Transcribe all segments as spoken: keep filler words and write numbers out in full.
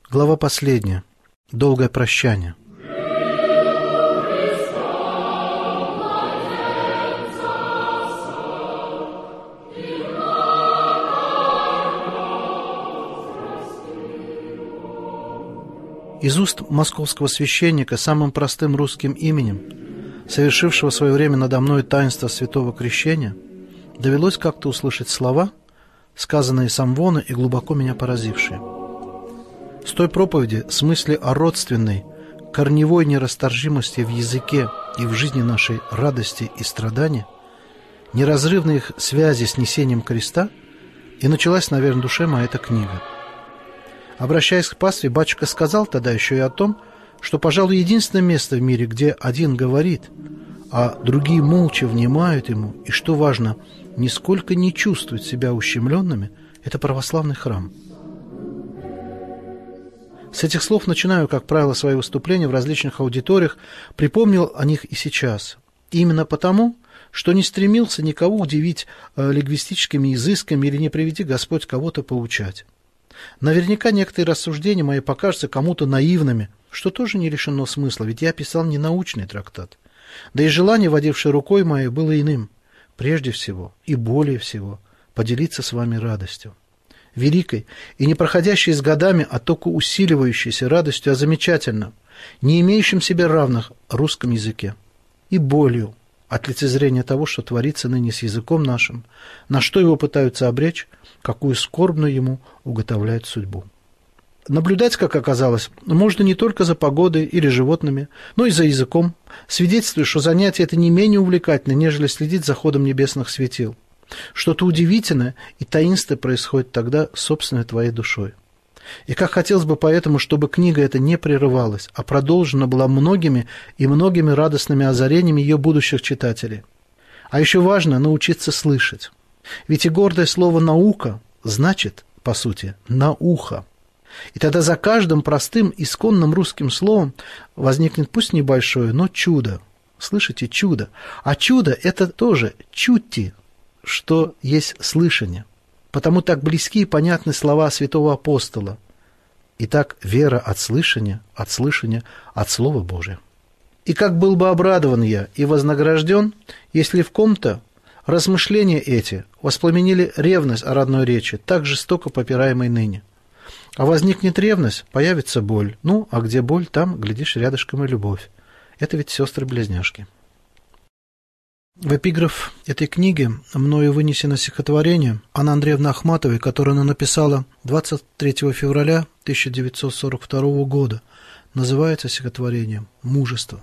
Глава последняя. Долгое прощание. Из уст московского священника самым простым русским именем, совершившего в свое время надо мной таинство святого крещения, довелось как-то услышать слова, сказанные с амвона и глубоко меня поразившие. С той проповеди с мысли о родственной, корневой нерасторжимости в языке и в жизни нашей радости и страдания, неразрывной их связи с несением креста, и началась, наверное, в душе моя эта книга. Обращаясь к пастве, батюшка сказал тогда еще и о том, что, пожалуй, единственное место в мире, где один говорит, а другие молча внимают ему, и, что важно, нисколько не чувствуют себя ущемленными, это православный храм. С этих слов начинаю, как правило, свои выступления в различных аудиториях, припомнил о них и сейчас. И именно потому, что не стремился никого удивить э, лингвистическими изысками или не приведи Господь кого-то поучать. Наверняка некоторые рассуждения мои покажутся кому-то наивными, что тоже не лишено смысла, ведь я писал не научный трактат. Да и желание, водившее рукой моей, было иным. Прежде всего и более всего поделиться с вами радостью. Великой и не проходящей с годами, а только усиливающейся радостью о замечательном, не имеющем себе равных русском языке. И болью от лицезрения того, что творится ныне с языком нашим, на что его пытаются обречь, какую скорбную ему уготовляет судьбу. Наблюдать, как оказалось, можно не только за погодой или животными, но и за языком, свидетельствуя, что занятие это не менее увлекательно, нежели следить за ходом небесных светил. Что-то удивительное и таинственное происходит тогда с собственной твоей душой. И как хотелось бы поэтому, чтобы книга эта не прерывалась, а продолжена была многими и многими радостными озарениями ее будущих читателей. А еще важно научиться слышать. Ведь и гордое слово «наука» значит, по сути, «на ухо». И тогда за каждым простым, исконным русским словом возникнет пусть небольшое, но чудо. Слышите, чудо. А чудо – это тоже чути, что есть слышание. Потому так близки и понятны слова святого апостола. Итак, вера от слышания, от слышания, от Слова Божия. И как был бы обрадован я и вознагражден, если в ком-то размышления эти воспламенили ревность о родной речи, так жестоко попираемой ныне. А возникнет ревность, появится боль. Ну, а где боль, там, глядишь, рядышком и любовь. Это ведь сестры-близняшки. В эпиграф этой книги мною вынесено стихотворение Анны Андреевны Ахматовой, которое она написала двадцать третьего февраля тысяча девятьсот сорок второго года. Называется стихотворение «Мужество».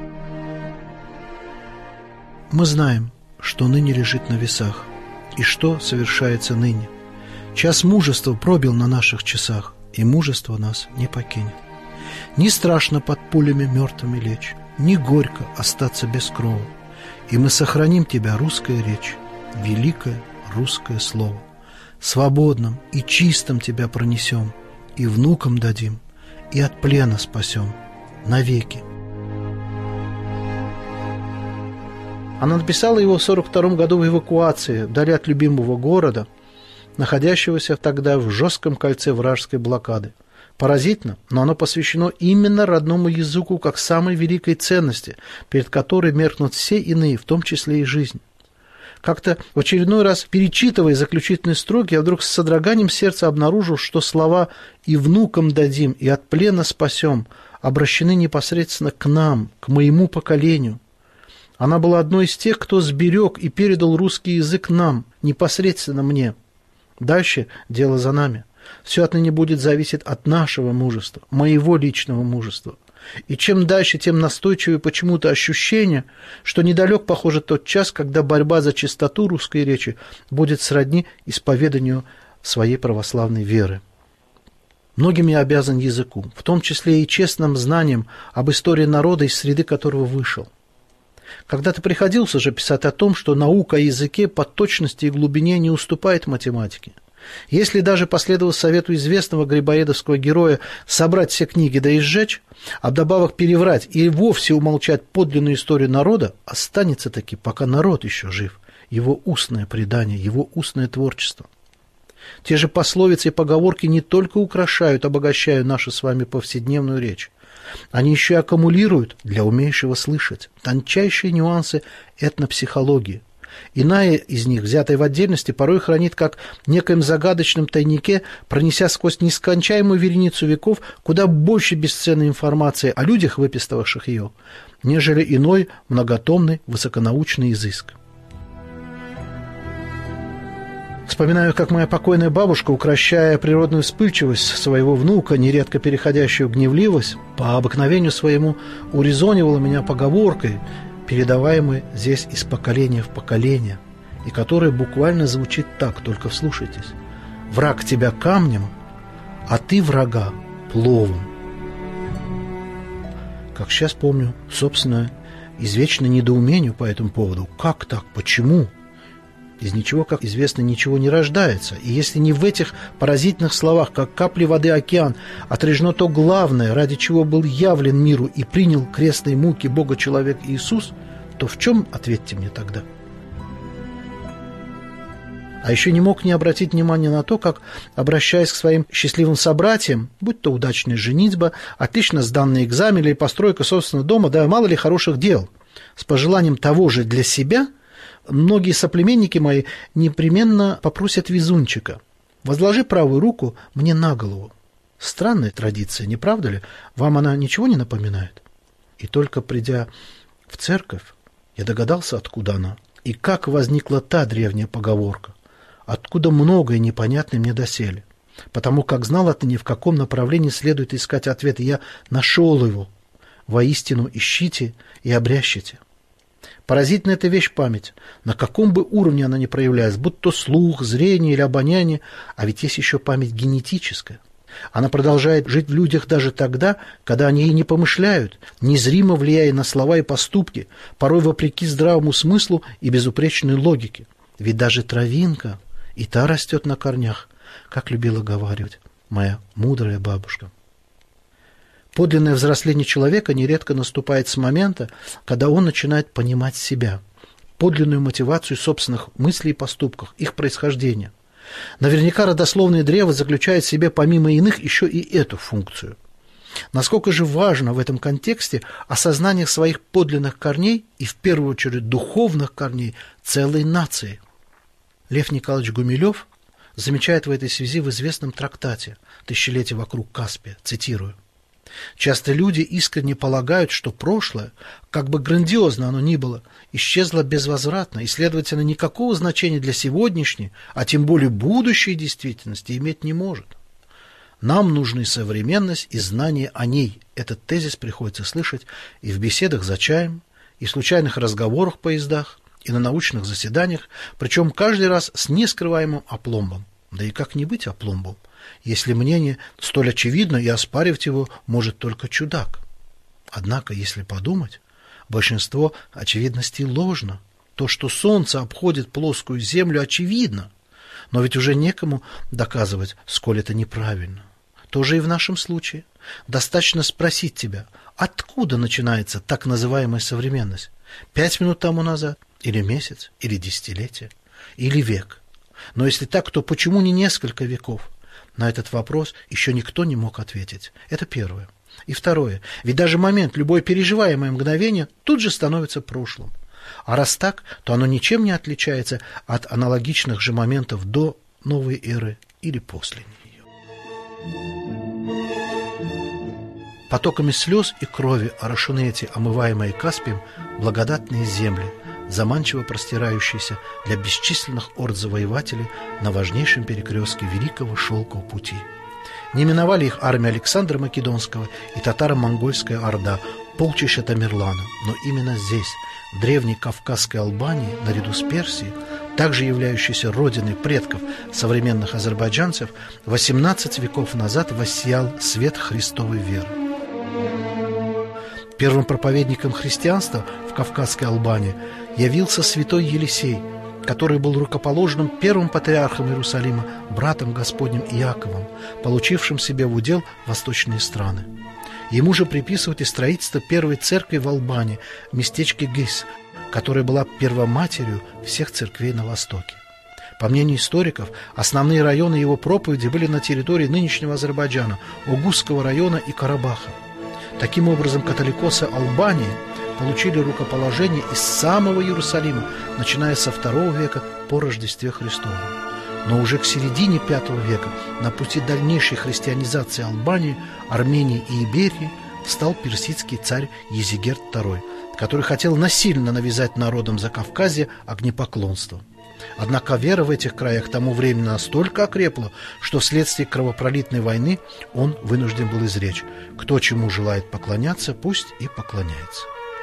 Мы знаем, что ныне лежит на весах, и что совершается ныне. Час мужества пробил на наших часах, и мужество нас не покинет. Не страшно под пулями мертвыми лечь, не горько остаться без крова, и мы сохраним тебя, русская речь, великое русское слово. Свободным и чистым тебя пронесем, и внукам дадим, и от плена спасем навеки. Она написала его в сорок втором году в эвакуации, вдали от любимого города, находящегося тогда в жестком кольце вражеской блокады. Поразительно, но оно посвящено именно родному языку как самой великой ценности, перед которой меркнут все иные, в том числе и жизнь. Как-то в очередной раз, перечитывая заключительные строки, я вдруг с содроганием сердца обнаружил, что слова «и внукам дадим, и от плена спасем» обращены непосредственно к нам, к моему поколению. Она была одной из тех, кто сберег и передал русский язык нам, непосредственно мне. Дальше дело за нами. Все отныне будет зависеть от нашего мужества, моего личного мужества. И чем дальше, тем настойчивее почему-то ощущение, что недалек, похоже, тот час, когда борьба за чистоту русской речи будет сродни исповеданию своей православной веры. Многим я обязан языку, в том числе и честным знанием об истории народа, из среды которого вышел. Когда-то приходилось уже писать о том, что наука о языке по точности и глубине не уступает математике. Если даже последовать совету известного грибоедовского героя собрать все книги да и сжечь, а вдобавок переврать и вовсе умолчать подлинную историю народа, останется таки, пока народ еще жив, его устное предание, его устное творчество. Те же пословицы и поговорки не только украшают, обогащают нашу с вами повседневную речь. Они еще и аккумулируют, для умеющего слышать, тончайшие нюансы этнопсихологии. Иная из них, взятая в отдельности, порой хранит как в некоем загадочном тайнике, пронеся сквозь нескончаемую вереницу веков куда больше бесценной информации о людях, выписывавших ее, нежели иной многотомный высоконаучный изыск. Вспоминаю, как моя покойная бабушка, укрощая природную вспыльчивость своего внука, нередко переходящую в гневливость, по обыкновению своему урезонивала меня поговоркой, передаваемой здесь из поколения в поколение, и которая буквально звучит так, только вслушайтесь: «Враг тебя камнем, а ты врага пловом». Как сейчас помню, собственно, извечное недоумение по этому поводу. Как так? Почему? Из ничего, как известно, ничего не рождается. И если не в этих поразительных словах, как капли воды океан, отрежено то главное, ради чего был явлен миру и принял крестные муки Бога-человек Иисус, то в чем, ответьте мне тогда? А еще не мог не обратить внимания на то, как, обращаясь к своим счастливым собратьям, будь то удачная женитьба, отлично сданный экзамен или постройка собственного дома, да мало ли хороших дел, с пожеланием того же для себя, многие соплеменники мои непременно попросят везунчика: возложи правую руку мне на голову. Странная традиция, не правда ли? Вам она ничего не напоминает? И только придя в церковь, я догадался, откуда она, и как возникла та древняя поговорка, откуда многое непонятное мне доселе. Потому как знал отныне, в каком направлении следует искать ответ, и я нашел его. Воистину ищите и обрящите. Поразительная эта вещь память. На каком бы уровне она ни проявлялась, будь то слух, зрение или обоняние, а ведь есть еще память генетическая. Она продолжает жить в людях даже тогда, когда они и не помышляют, незримо влияя на слова и поступки, порой вопреки здравому смыслу и безупречной логике. Ведь даже травинка и та растет на корнях, как любила говаривать моя мудрая бабушка. Подлинное взросление человека нередко наступает с момента, когда он начинает понимать себя, подлинную мотивацию собственных мыслей и поступков, их происхождения. Наверняка родословное древо заключает в себе помимо иных еще и эту функцию. Насколько же важно в этом контексте осознание своих подлинных корней и в первую очередь духовных корней целой нации. Лев Николаевич Гумилев замечает в этой связи в известном трактате «Тысячелетие вокруг Каспия», цитирую: «Часто люди искренне полагают, что прошлое, как бы грандиозно оно ни было, исчезло безвозвратно и, следовательно, никакого значения для сегодняшней, а тем более будущей действительности иметь не может. Нам нужны современность и знание о ней». Этот тезис приходится слышать и в беседах за чаем, и в случайных разговорах в поездах, и на научных заседаниях, причем каждый раз с нескрываемым опломбом. Да и как не быть опломбом, если мнение столь очевидно, и оспаривать его может только чудак? Однако, если подумать, большинство очевидностей ложно. То, что Солнце обходит плоскую Землю, очевидно, но ведь уже некому доказывать, сколь это неправильно. То же и в нашем случае. Достаточно спросить тебя, откуда начинается так называемая современность? Пять минут тому назад? Или месяц? Или десятилетие? Или век? Но если так, то почему не несколько веков? На этот вопрос еще никто не мог ответить. Это первое. И второе. Ведь даже момент, любое переживаемое мгновение, тут же становится прошлым. А раз так, то оно ничем не отличается от аналогичных же моментов до новой эры или после нее. Потоками слез и крови орошены эти омываемые Каспием благодатные земли, заманчиво простирающиеся для бесчисленных орд завоевателей на важнейшем перекрестке Великого Шелкового пути. Не миновали их армия Александра Македонского и татаро-монгольская орда, полчища Тамерлана, но именно здесь, в древней Кавказской Албании, наряду с Персией, также являющейся родиной предков современных азербайджанцев, восемнадцать веков назад воссиял свет Христовой веры. Первым проповедником христианства в Кавказской Албании явился святой Елисей, который был рукоположенным первым патриархом Иерусалима, братом Господним Иаковом, получившим себе в удел восточные страны. Ему же приписывают и строительство первой церкви в Албании, в местечке Гис, которая была первоматерью всех церквей на Востоке. По мнению историков, основные районы его проповеди были на территории нынешнего Азербайджана, Огузского района и Карабаха. Таким образом, католикосы Албании получили рукоположение из самого Иерусалима, начиная со второго века по Рождестве Христовом. Но уже к середине пятого века на пути дальнейшей христианизации Албании, Армении и Иберии встал персидский царь Езигерт второй, который хотел насильно навязать народам Закавказья огнепоклонство. Однако вера в этих краях к тому времени настолько окрепла, что вследствие кровопролитной войны он вынужден был изречь: кто чему желает поклоняться, пусть и поклоняется.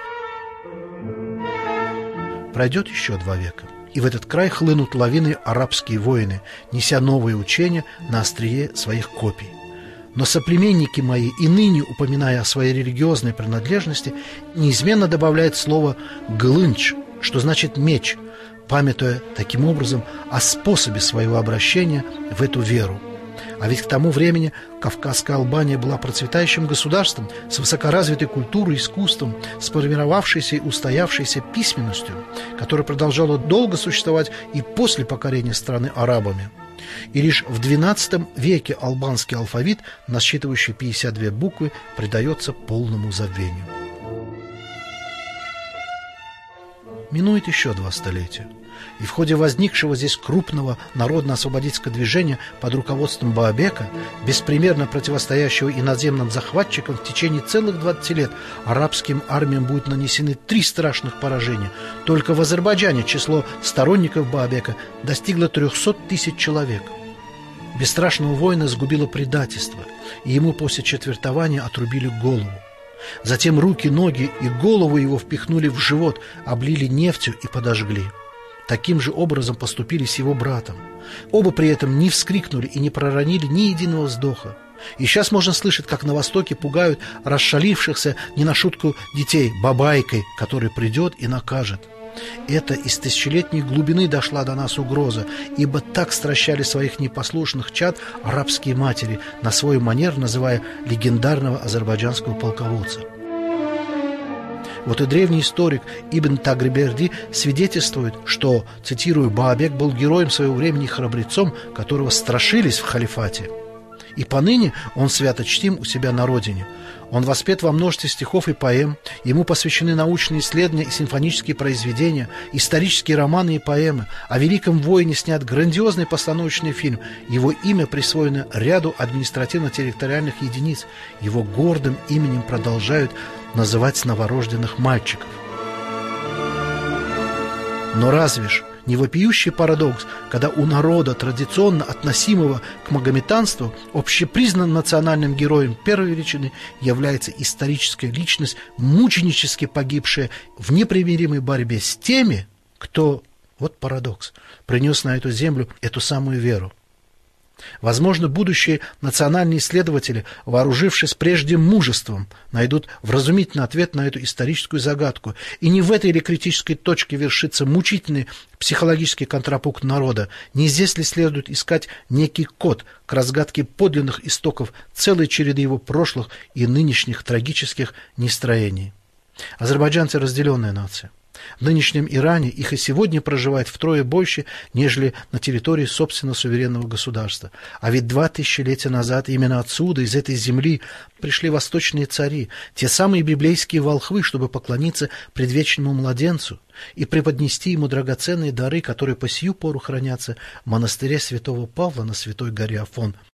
Пройдет еще два века, и в этот край хлынут лавины арабские воины, неся новые учения на острие своих копий. Но соплеменники мои, и ныне, упоминая о своей религиозной принадлежности, неизменно добавляют слово «глынч», что значит «меч», памятуя таким образом о способе своего обращения в эту веру. А ведь к тому времени Кавказская Албания была процветающим государством с высокоразвитой культурой, искусством, сформировавшейся и устоявшейся письменностью, которая продолжала долго существовать и после покорения страны арабами. И лишь в двенадцатом веке албанский алфавит, насчитывающий пятьдесят две буквы, предается полному забвению. Минует еще два столетия, и в ходе возникшего здесь крупного народно-освободительского движения под руководством Баабека, беспримерно противостоящего иноземным захватчикам, в течение целых двадцати лет арабским армиям будут нанесены три страшных поражения. Только в Азербайджане число сторонников Баабека достигло трехсот тысяч человек. Бесстрашного воина сгубило предательство, и ему после четвертования отрубили голову. Затем руки, ноги и голову его впихнули в живот, облили нефтью и подожгли. Таким же образом поступили с его братом. Оба при этом не вскрикнули и не проронили ни единого вздоха. И сейчас можно слышать, как на Востоке пугают расшалившихся не на шутку детей бабайкой, который придет и накажет. Это из тысячелетней глубины дошла до нас угроза, ибо так стращали своих непослушных чад арабские матери, на свой манер называя легендарного азербайджанского полководца. Вот и древний историк Ибн Тагриберди свидетельствует, что, цитирую, «Баабек был героем своего времени и храбрецом, которого страшились в халифате. И поныне он свято чтим у себя на родине. Он воспет во множестве стихов и поэм, ему посвящены научные исследования и симфонические произведения, исторические романы и поэмы. О великом воине снят грандиозный постановочный фильм. Его имя присвоено ряду административно-территориальных единиц. Его гордым именем продолжают называть новорожденных мальчиков». Но разве ж не вопиющий парадокс, когда у народа, традиционно относимого к магометанству, общепризнанным национальным героем первой величины является историческая личность, мученически погибшая в непримиримой борьбе с теми, кто, вот парадокс, принес на эту землю эту самую веру. Возможно, будущие национальные исследователи, вооружившись прежде мужеством, найдут вразумительный ответ на эту историческую загадку. И не в этой ли критической точке вершится мучительный психологический контрапункт народа? Не здесь ли следует искать некий код к разгадке подлинных истоков целой череды его прошлых и нынешних трагических нестроений? Азербайджанцы — разделенная нация. В нынешнем Иране их и сегодня проживает втрое больше, нежели на территории собственно суверенного государства. А ведь два тысячелетия назад именно отсюда, из этой земли, пришли восточные цари, те самые библейские волхвы, чтобы поклониться предвечному младенцу и преподнести ему драгоценные дары, которые по сию пору хранятся в монастыре святого Павла на Святой горе Афон.